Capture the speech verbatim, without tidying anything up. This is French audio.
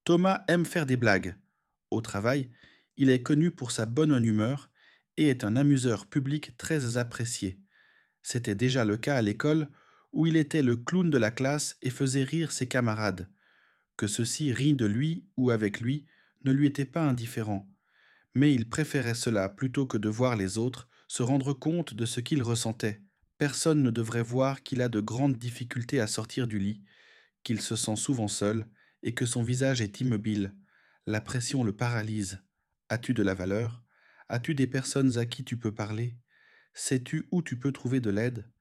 Thomas aime faire des blagues. Au travail, il est connu pour sa bonne humeur et est un amuseur public très apprécié. C'était déjà le cas à l'école, où il était le clown de la classe et faisait rire ses camarades. Que ceux-ci rient de lui ou avec lui ne lui était pas indifférent, mais il préférait cela plutôt que de voir les autres se rendre compte de ce qu'il ressentait. Personne ne devrait voir qu'il a de grandes difficultés à sortir du lit, qu'il se sent souvent seul et que son visage est immobile. La pression le paralyse. As-tu de la valeur? As-tu des personnes à qui tu peux parler? Sais-tu où tu peux trouver de l'aide?